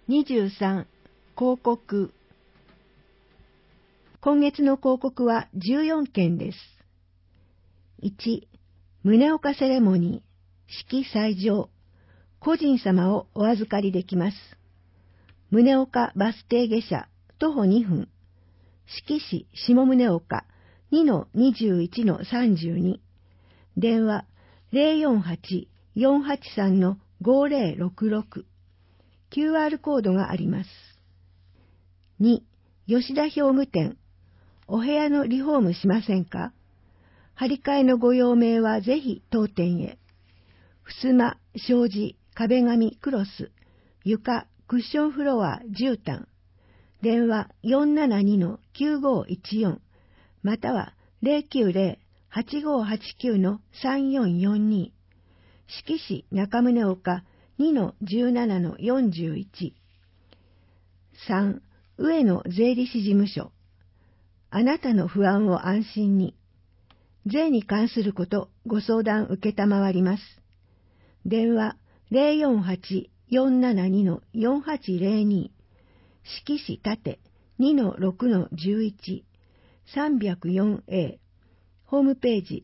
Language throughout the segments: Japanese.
23、広告。今月の広告は14件です。1、宗岡セレモニー、式祭上、個人様をお預かりできます。宗岡バス停下車、徒歩2分。式市下宗岡 2-21-32。電話 048-483-5066。QR コードがあります。2、吉田表具店。お部屋のリフォームしませんか？張り替えのご用命はぜひ当店へ。襖、障子、壁紙、クロス、床、クッションフロア、絨毯。電話 472-9514 または 090-8589-3442。式市中宗岡 2-17-41。3、上野税理士事務所。あなたの不安を安心に。税に関することご相談受けたまわります。電話 048-472-4802。式市縦 2-6-11 304A。 ホームページ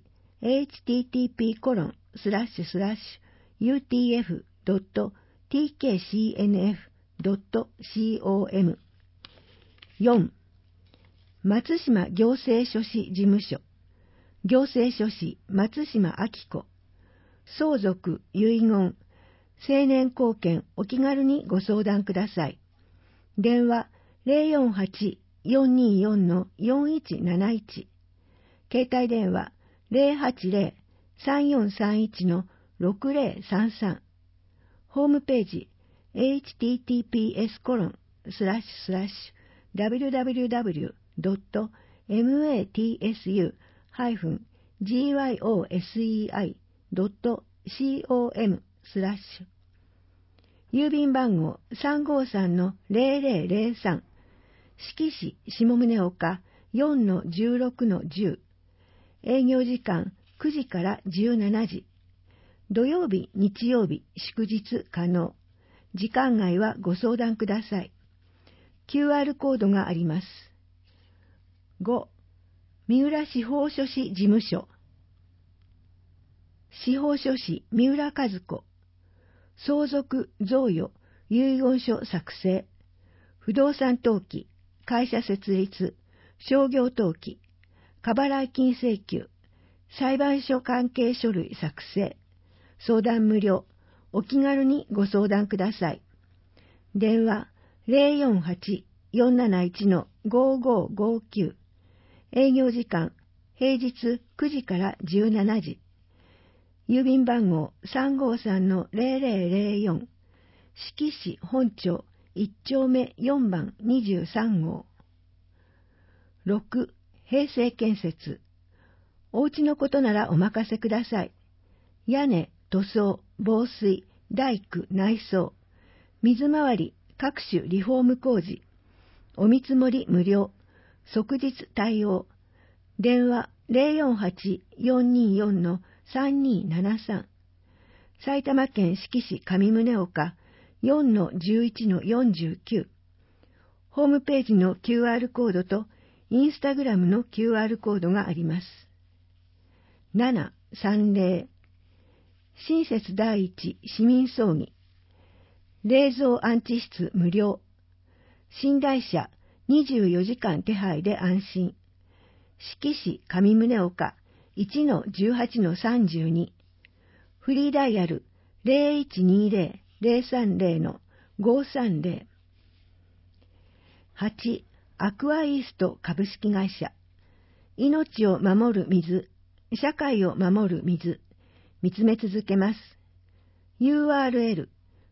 http://utf.tkcnf.com。 4、松島行政書士事務所。行政書士松島明子。相続、遺言、成年後見お気軽にご相談ください。電話 048-424-4171。携帯電話 080-3431-6033。ホームページ https://www.matsu-gyosei.com。郵便番号 353-0003。式市下宗岡 4-16-10。営業時間9時から17時。土曜日、日曜日、祝日可能。時間外はご相談ください。QR コードがあります。5、三浦司法書士事務所。司法書士三浦和子。相続、贈与、遺言書作成。不動産登記、会社設立、商業登記、過払い金請求、裁判所関係書類作成。相談無料。お気軽にご相談ください。電話 048-471-5559。営業時間平日9時から17時。郵便番号 353-0004。式市本町1丁目4番23号。6、平成建設。お家のことならお任せください。屋根、塗装、防水、大工、内装、水回り、各種リフォーム工事。お見積もり無料。即日対応。電話 048-424-3273。埼玉県志木市上宗岡 4-11-49。ホームページの QR コードとインスタグラムの QR コードがあります。7、参礼。親切第一市民葬儀。冷蔵安置室無料。寝台車24時間手配で安心。志木市上宗岡 1-18-32。フリーダイヤル 0120-030-530。8、アクアイースト株式会社。命を守る水、社会を守る水、見つめ続けます。URL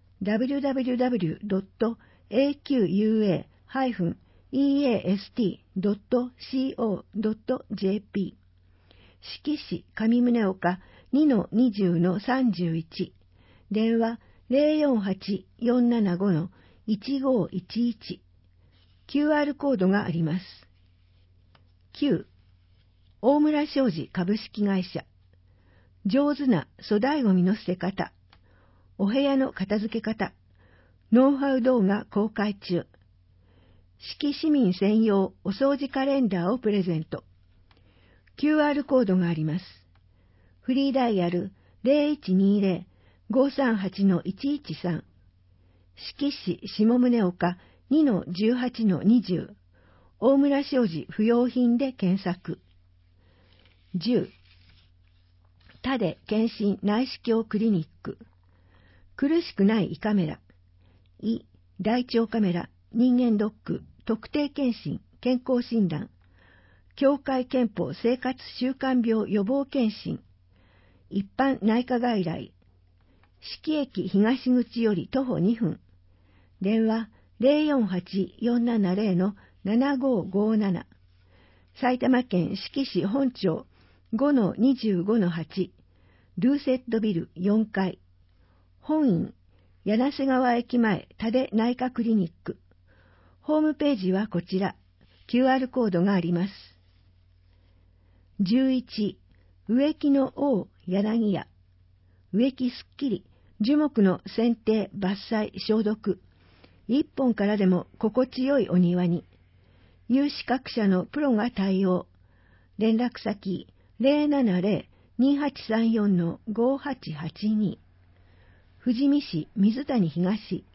www.aqua-east.co.jp。 志木市上宗岡 2-20-31。電話 048-475-1511。QR コードがあります。9、大村商事株式会社。上手な粗大ごみの捨て方、お部屋の片付け方、 ノウハウ動画公開中。市木市民専用お掃除カレンダーをプレゼント。QR コードがあります。フリーダイヤル 0120-538-113。市木市下宗岡 2-18-20。大村商事不用品で検索。10. 他で検診内視鏡クリニック。苦しくない胃カメラ。胃、大腸カメラ、人間ドック、特定健診、健康診断。協会憲法生活習慣病予防検診。一般内科外来。四季駅東口より徒歩2分。電話 048-470-7557。埼玉県志木市本町 5-25-8。ルーセットビル4階。本院、柳瀬川駅前多出内科クリニック。ホームページはこちら。QR コードがあります。11. 植木の王柳屋。植木すっきり、樹木の剪定、伐採、消毒。一本からでも心地よいお庭に。有資格者のプロが対応。連絡先 070-2834-5882。富士見市水谷東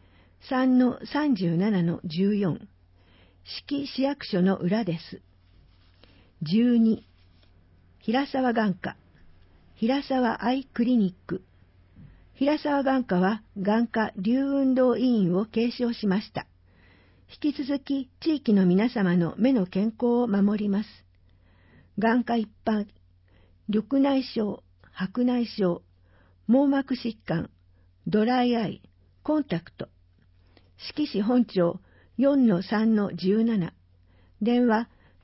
3-37-14。志木市役所の裏です。12. 平沢眼科。平沢アイクリニック。平沢眼科は眼科龍運動委員を継承しました。引き続き地域の皆様の目の健康を守ります。眼科一般、緑内障、白内障、網膜疾患、ドライアイ、コンタクト。志木市本町 4-3-17。電話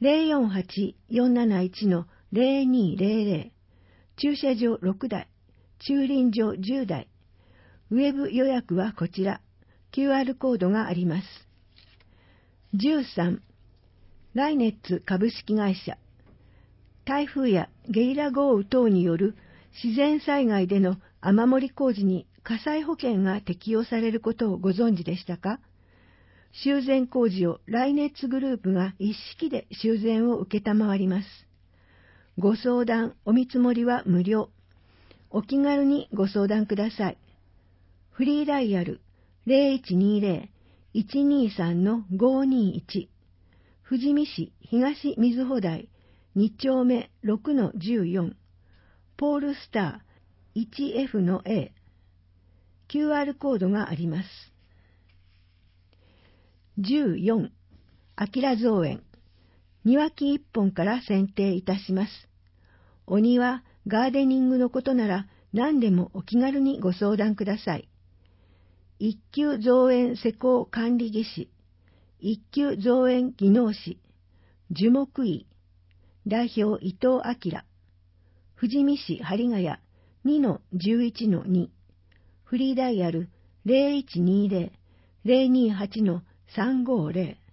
048-471-0200。駐車場6台、駐輪場10台。ウェブ予約はこちら。QR コードがあります。13. ライネッツ株式会社。台風やゲリラ豪雨等による自然災害での雨漏り工事に火災保険が適用されることをご存知でしたか？修繕工事をライネッツグループが一式で修繕を受けたまわります。ご相談、お見積もりは無料。お気軽にご相談ください。フリーダイヤル 0120-123-521。富士見市東水穂台2丁目 6-14。ポールスター 1F-A。QR コードがあります。14. あきら造園。庭木1本から剪定いたします。お庭、ガーデニングのことなら何でもお気軽にご相談ください。一級造園施工管理技師、一級造園技能士、樹木医、代表伊藤明。富士見市針ヶ谷 2-11-2。フリーダイヤル 0120-028-350。